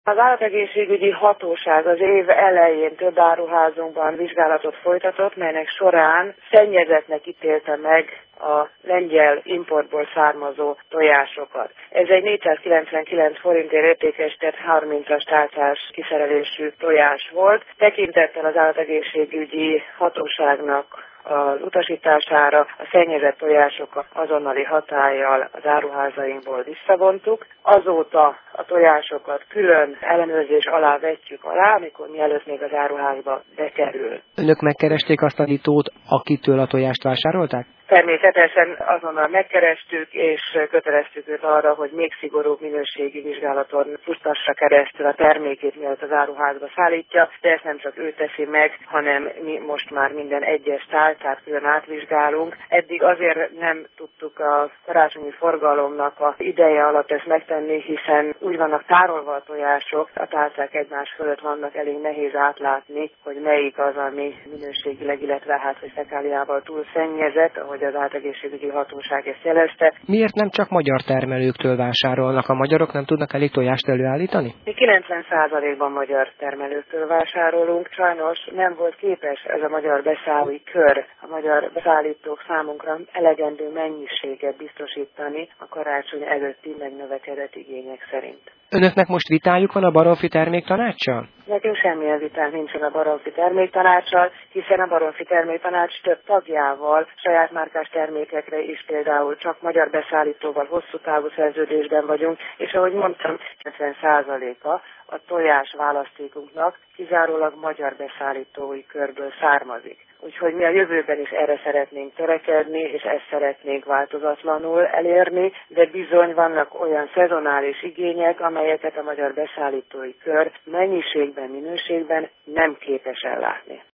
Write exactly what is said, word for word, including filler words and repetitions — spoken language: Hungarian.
Az állategészségügyi hatóság az év elején több áruházunkban vizsgálatot folytatott, melynek során szennyezettnek ítélte meg a lengyel importból származó tojásokat. Ez egy négyszázkilencvenkilenc forintért értékesített harmincas tálcás kiszerelésű tojás volt. Tekintettel az állategészségügyi hatóságnak az utasítására a szennyezett tojásokat azonnali hatállyal az áruházainkból visszavontuk. Azóta a tojásokat külön ellenőrzés alá vetjük alá, amikor mielőtt még az áruházba bekerül. Önök megkeresték azt a gyártót, akitől a tojást vásárolták? Természetesen azonnal megkerestük, és köteleztük őt arra, hogy még szigorúbb minőségi vizsgálaton futtassa keresztül a termékét, mielőtt az áruházba szállítja, de ezt nem csak ő teszi meg, hanem mi most már minden egyes tálcát külön átvizsgálunk. Eddig azért nem tudtuk a karácsonyi forgalomnak az ideje alatt ezt megtenni, hiszen úgy vannak tárolva a tojások, a tálcák egymás fölött vannak, elég nehéz átlátni, hogy melyik az, ami minőségileg, illetve hát, hogy fekáliával túl szennyezett, ahogy az állategészségügyi hatóság ezt jelezte. Miért nem csak magyar termelőktől vásárolnak? A magyarok nem tudnak elég tojást előállítani? Mi kilencven százalékban magyar termelőktől vásárolunk. Sajnos nem volt képes ez a magyar beszállói kör, a magyar beszállítók számunkra elegendő mennyiséget biztosítani a karácsony előtti megnövekedett igények szerint. Önöknek most vitájuk van a Baromfi Terméktanáccsal? Nekünk semmilyen vitánk nincsen a Baromfi Terméktanáccsal, hiszen a Baromfi Terméktanács több tagjával saját márkás termékekre is például csak magyar beszállítóval hosszú távú szerződésben vagyunk, és ahogy mondtam, kilencven százaléka a tojás választékunknak kizárólag magyar beszállítói körből származik. Úgyhogy mi a jövőben is erre szeretnénk törekedni, és ezt szeretnénk változatlanul elérni, de bizony vannak olyan szezonális igények, amelyeket a magyar beszállítói kör mennyiségben, minőségben nem képes ellátni.